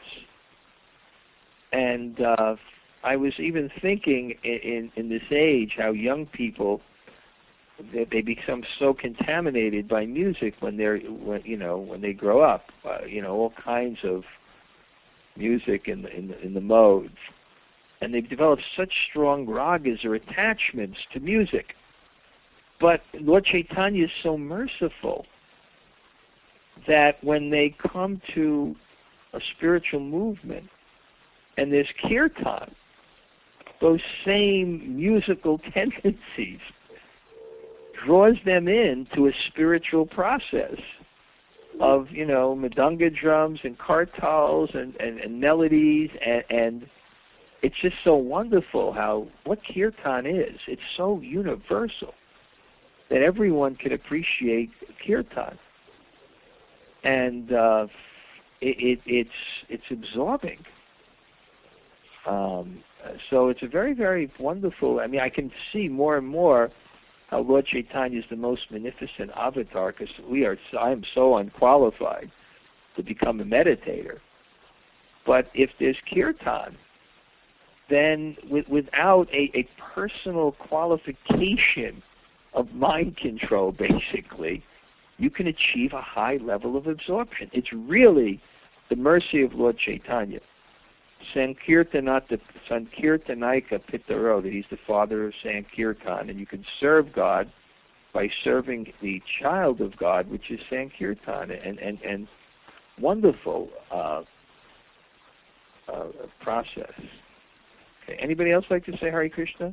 And I was even thinking in this age how young people, they become so contaminated by music when they grow up. All kinds of music in the modes, and they've developed such strong ragas or attachments to music. But Lord Chaitanya is so merciful that when they come to a spiritual movement and there's kirtan, those same musical tendencies draws them into a spiritual process of, madanga drums and kartals and melodies, and it's just so wonderful what kirtan is. It's so universal that everyone can appreciate kirtan. And it's absorbing. So it's a very, very wonderful. I mean, I can see more and more how Lord Chaitanya is the most magnificent avatar, because I am so unqualified to become a meditator. But if there's kirtan, then without a personal qualification of mind control, basically, you can achieve a high level of absorption. It's really the mercy of Lord Chaitanya. Sankirtanaika Pitaro, that he's the father of Sankirtan, and you can serve God by serving the child of God, which is Sankirtan, and wonderful process. Okay. Anybody else like to say Hare Krishna?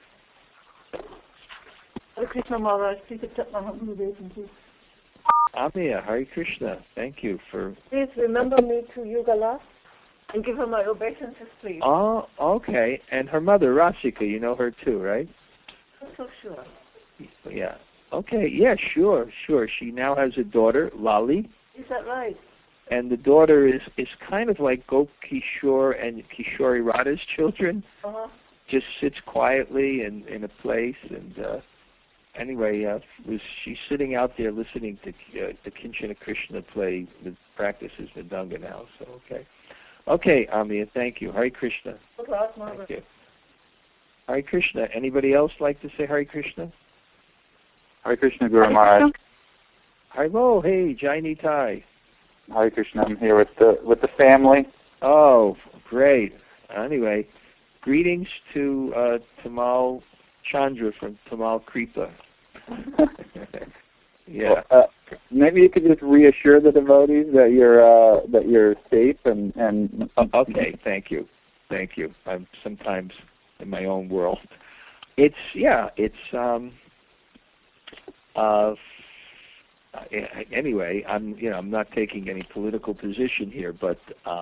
Hare Krishna Maharaj, please accept my humble obeisance. Amia, Hare Krishna. Thank you for... Please remember me to Yugala and give her my obeisances, please. Oh, okay. And her mother, Rasika, you know her too, right? I'm so sure. Yeah. Okay, yeah, sure. She now has a daughter, Lali. Is that right? And the daughter is kind of like Gop Kishore and Kishori Radha's children. Uh-huh. Just sits quietly in a place, and anyway, she's sitting out there listening to Kinchana Krishna play the practices Mridanga now. So okay, Amia, thank you. Hare Krishna. Thank you. Hare Krishna. Anybody else like to say Hare Krishna? Hare Krishna, Guru Maharaj. Hello, hey, Jaini Tai. Hare Krishna. I'm here with the family. Oh, great. Anyway, greetings to Tamal Chandra from Tamal Kripa. Yeah. Well, maybe you could just reassure the devotees that you're safe and. Okay, thank you. I'm sometimes in my own world. Anyway, I'm not taking any political position here, but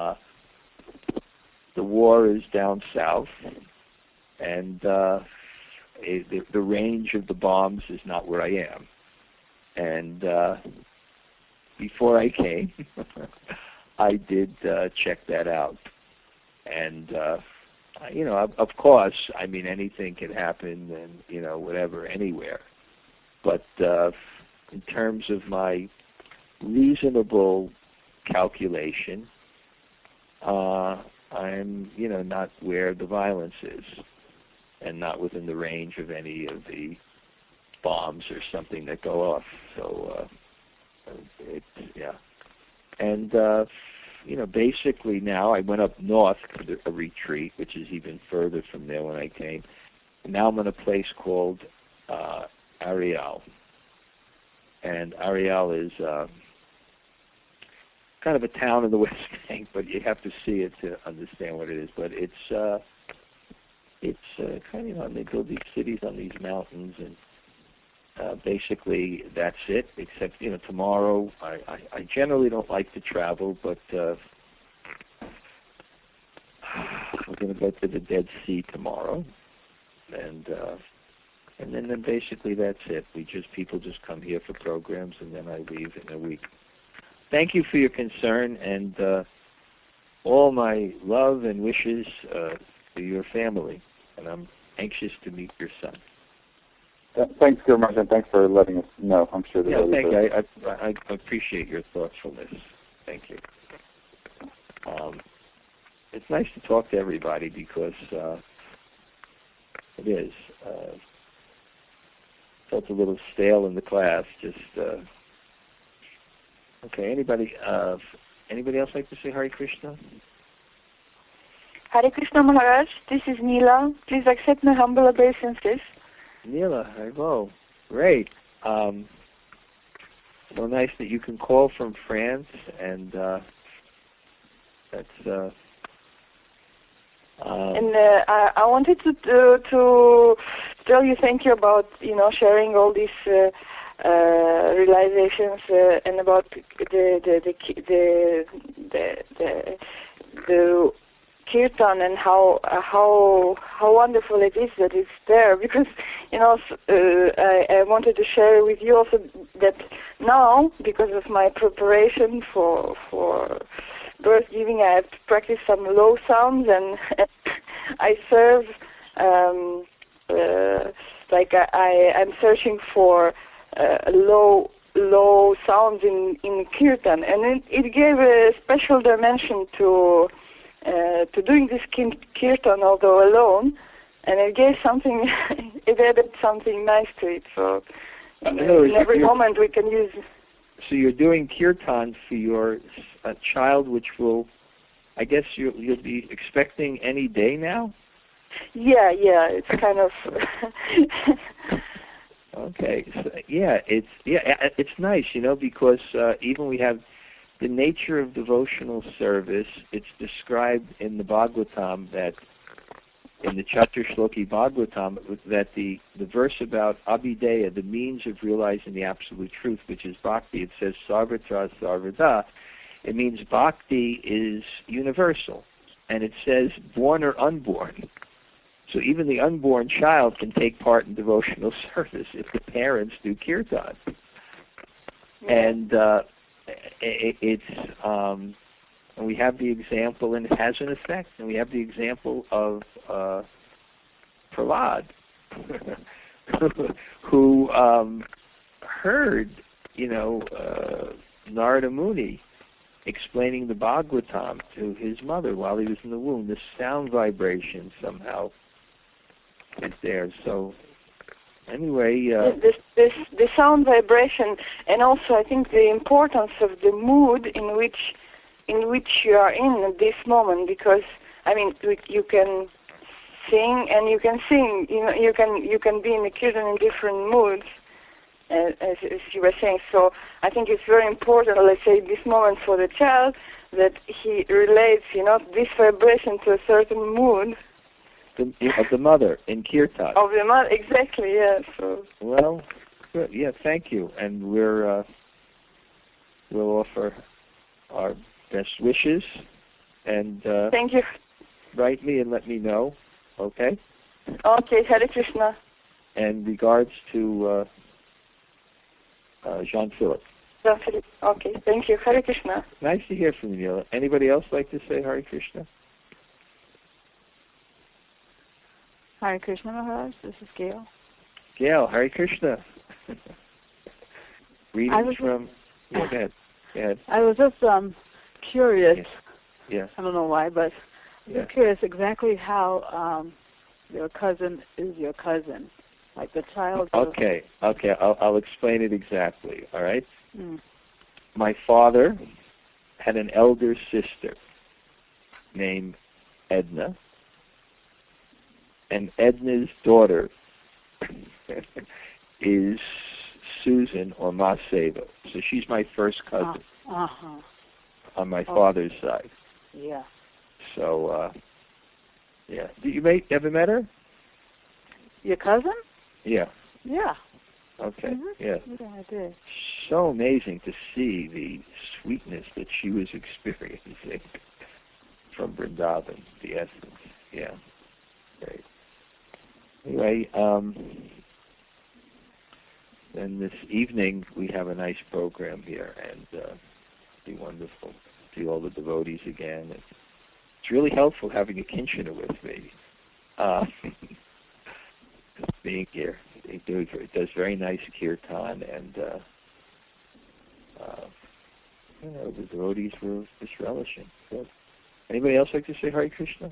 the war is down south, and the range of the bombs is not where I am. And before I came, I did check that out. And of course, I mean, anything can happen, and whatever, anywhere. But in terms of my reasonable calculation, I'm, not where the violence is, and not within the range of any of the bombs or something that go off. So, And, basically now I went up north for a retreat, which is even further from there when I came. And now I'm in a place called Ariel. And Ariel is kind of a town in the West Bank, but you have to see it to understand what it is. But it's kind of, they build these cities on these mountains, and basically that's it. Except tomorrow I generally don't like to travel, but we're going to go to the Dead Sea tomorrow, and then basically that's it. People just come here for programs, and then I leave in a week. Thank you for your concern, and all my love and wishes to your family. And I'm anxious to meet your son. Thanks, Guru Maharaj, and thanks for letting us know. I'm sure that thank you. I appreciate your thoughtfulness. Thank you. It's nice to talk to everybody because it is. Felt a little stale in the class. Just okay. Anybody else like to say Hare Krishna? Hare Krishna Maharaj. This is Neela. Please accept my humble obeisances. Neela, hello. Great. So nice that you can call from France, and that's. And I wanted to tell you thank you about sharing all these realizations and about the kirtan and how wonderful it is that it's there, because I wanted to share with you also that now, because of my preparation for birth giving, I have to practice some low sounds, and I serve I'm searching for low sounds in kirtan, and it gave a special dimension to doing this kirtan, although alone, and it gave something. It added something nice to it. So in every moment we can use. So you're doing kirtan for your child, which will, I guess you'll be expecting any day now? Yeah, it's kind of... Okay. So, it's nice, because even we have the nature of devotional service. It's described in the Bhagavatam that in the Chaturshloki Bhagavatam that the verse about Abhideya, the means of realizing the absolute truth, which is bhakti, it says sarvatra sarvada. It means bhakti is universal, and it says born or unborn. So even the unborn child can take part in devotional service if the parents do kirtan. And and we have the example, and it has an effect. And we have the example of Prahlad, who heard, Narada Muni explaining the Bhagavatam to his mother while he was in the womb. This sound vibration somehow is there. So anyway, this sound vibration, and also I think the importance of the mood in which you are in at this moment, because I mean you can sing and you can sing. You can be in the kirtan in different moods, as you were saying. So I think it's very important, let's say, this moment for the child, that he relates, this vibration to a certain mood. Of the mother in kirtan. Of the mother, exactly, yeah. So. Well, good. Yeah, thank you. And we'll offer our best wishes. And thank you. Write me and let me know. Okay. Okay. Hare Krishna. And regards to Jean-Philippe. Jean-Philippe. Okay. Thank you. Hare Krishna. Nice to hear from you. Anybody else like to say Hare Krishna? Hare Krishna Maharaj, this is Gail. Gail, Hare Krishna. Greetings from... Yeah, go ahead. I was just curious. Yeah. I don't know why, but I'm just curious exactly how your cousin is your cousin. Like the child... Okay. I'll explain it exactly, all right? Mm. My father had an elder sister named Edna. And Edna's daughter is Susan or Maseva. So she's my first cousin on my father's side. Yeah. So, Did you ever met her? Your cousin? Yeah. Yeah. Okay. Mm-hmm. Yeah. Yeah, I did. So amazing to see the sweetness that she was experiencing from Vrindavan, the essence. Yeah. Great. Anyway, then this evening we have a nice program here, and it'll be wonderful to see all the devotees again. It's really helpful having a Kinshana with me, being here. It does very nice kirtan, and the devotees were just relishing. Good. Anybody else like to say Hare Krishna?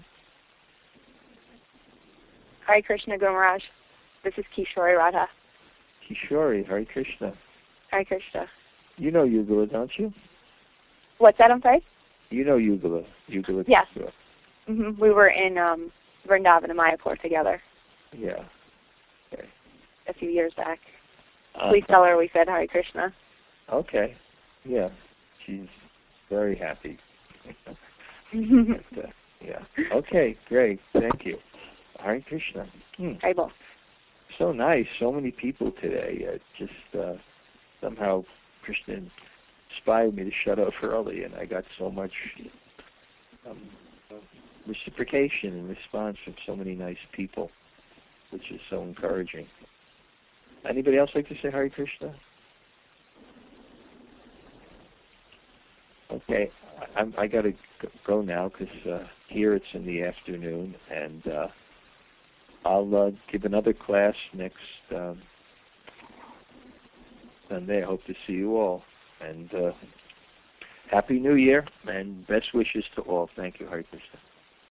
Hare Krishna, Guru Maharaj. This is Kishori Radha. Kishori, Hare Krishna. Hare Krishna. You know Yugala, don't you? What's that, I'm sorry? You know Yugala. Yes. Mm-hmm. We were in Vrindavan and Mayapur together. Yeah. Okay. A few years back. Please tell her we said Hare Krishna. Okay. Yeah. She's very happy. But, yeah. Okay, great. Thank you. Hare Krishna. Bible. So nice. So many people today. Somehow Krishna inspired me to shut up early, and I got so much reciprocation and response from so many nice people, which is so encouraging. Anybody else like to say Hare Krishna? Okay, I got to go now because here it's in the afternoon, and I'll give another class next Sunday. I hope to see you all, and Happy New Year, and best wishes to all. Thank you, Hare Krishna.